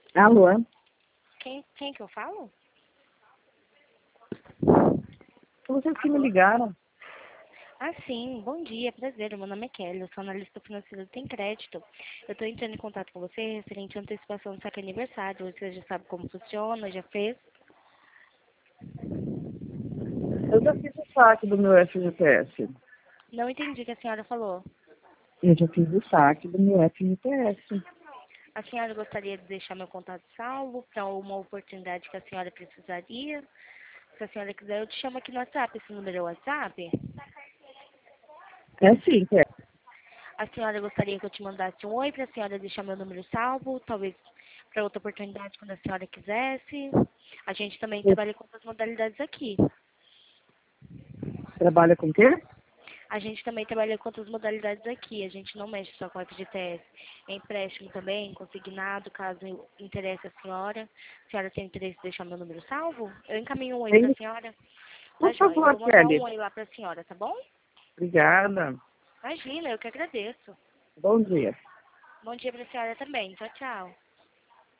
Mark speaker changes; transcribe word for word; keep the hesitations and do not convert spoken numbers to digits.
Speaker 1: Alô?
Speaker 2: Quem, quem que eu falo?
Speaker 1: Vocês que me ligaram.
Speaker 2: Ah, sim. Bom dia, prazer. Meu nome é Kelly, eu sou analista financeira do Tem Crédito. Eu estou entrando em contato com você referente à antecipação do saque aniversário. Você já sabe como funciona, já fez?
Speaker 1: Eu já fiz o saque do meu F G T S.
Speaker 2: Não entendi o que a senhora falou.
Speaker 1: Eu já fiz o saque do meu F G T S.
Speaker 2: A senhora gostaria de deixar meu contato salvo para uma oportunidade que a senhora precisaria? Se a senhora quiser, eu te chamo aqui no WhatsApp. Esse número é o WhatsApp?
Speaker 1: É sim, é.
Speaker 2: A senhora gostaria que eu te mandasse um oi para a senhora deixar meu número salvo, talvez para outra oportunidade quando a senhora quisesse. A gente também
Speaker 1: Você
Speaker 2: trabalha com outras modalidades aqui.
Speaker 1: trabalha com o quê?
Speaker 2: A gente também trabalha com outras modalidades aqui. A gente não mexe só com F G T S. É empréstimo também, consignado, caso interesse a senhora. A senhora tem interesse em deixar meu número salvo? Eu encaminho um oi para a
Speaker 1: Tem.
Speaker 2: senhora. Tá
Speaker 1: Por
Speaker 2: joia. Eu
Speaker 1: favor,
Speaker 2: vou mandar um
Speaker 1: Kelly.
Speaker 2: oi lá para a senhora, tá bom?
Speaker 1: Obrigada.
Speaker 2: Imagina, eu que agradeço.
Speaker 1: Bom dia.
Speaker 2: Bom dia para a senhora também. Tchau, tchau.